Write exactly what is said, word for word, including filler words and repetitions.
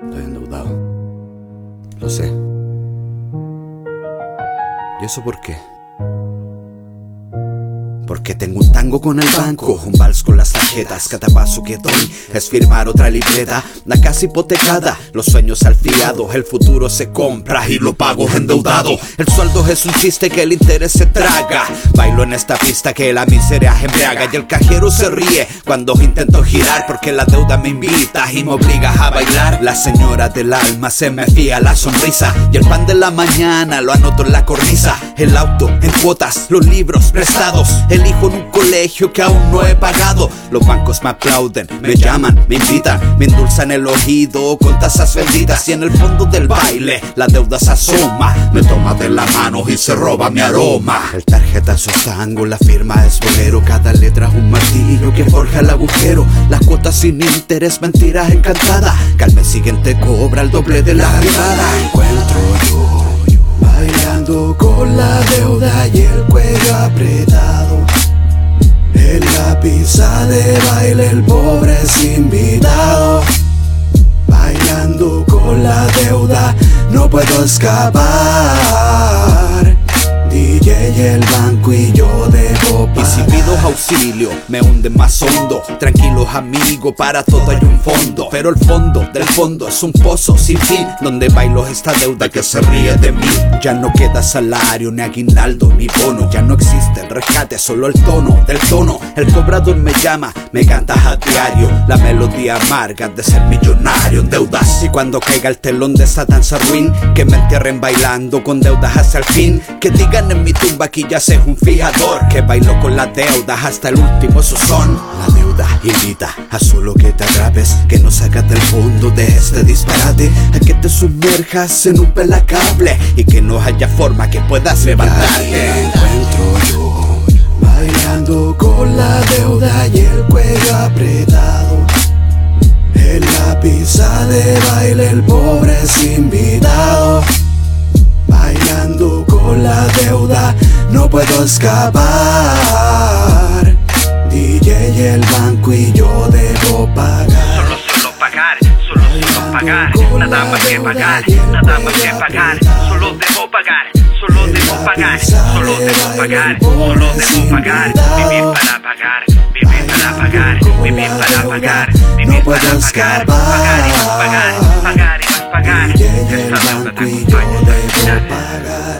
Estoy endeudado. Lo sé. ¿Y eso por qué? Porque tengo un tango con el banco, un vals con las tarjetas. Cada paso que doy es firmar otra libreta. La casa hipotecada, los sueños al fiado. El futuro se compra y lo pago endeudado. El sueldo es un chiste que el interés se traga. Bailo en esta pista que la miseria embriaga. Y el cajero se ríe cuando intento girar, porque la deuda me invita y me obliga a bailar. La señora del alma se me fía la sonrisa. Y el pan de la mañana lo anoto en la cornisa. El auto en cuotas, los libros prestados. El hijo en un colegio que aún no he pagado. Los bancos me aplauden, me llaman, me invitan, me endulzan el oído con tasas vendidas. Y en el fondo del baile la deuda se asoma, me toma de la mano y se roba mi aroma. El tarjetazo es tango, la firma es bolero. Cada letra es un martillo que forja el agujero. Las cuotas sin interés, mentiras encantadas, que al mes siguiente cobra el doble de la privada. Encuentro yo bailando con la deuda y el cuello apretado. En la pista de baile el pobre es invitado. Bailando con la deuda no puedo escapar. D J y el banco y yo debo pagar. Y si pido auxilio me hunde más hondo. Tranquilos amigos, para todo hay un fondo. Pero el fondo del fondo es un pozo sin fin, donde bailo esta deuda que se ríe de mí. Ya no queda salario, ni aguinaldo, ni bono. Ya no existe el rescate, solo el tono del tono. El cobrador me llama, me cantas a diario la melodía amarga de ser millonario en deudas. Y cuando caiga el telón de esta danza ruin, que me entierren bailando con deudas hasta el fin. Que digan en mi tumba que ya sé un fijador, que bailo con las deudas hasta el último susón. La deuda invita a solo que te atrapes, que no sacas del fondo de este disparate, a que te sumerjas en un pelacable y que no haya forma que puedas levantarte. Encuentro yo bailando con la deuda y el cuello apretado. En la pista de baile el pobre es invitado. Bailando con la deuda no puedo escapar. D J y el banco y yo debo pagar. Solo, solo pagar, solo, solo pagar. Nada más que pagar, nada más que pagar. Solo debo pagar, solo debo pagar. Solo debo pagar, solo debo pagar. Vivir para pagar, vivir para pagar. Vivir para pagar, vivir para pagar. Pagar y más pagar, pagar y más pagar. Esta deuda te acompaña hasta el final.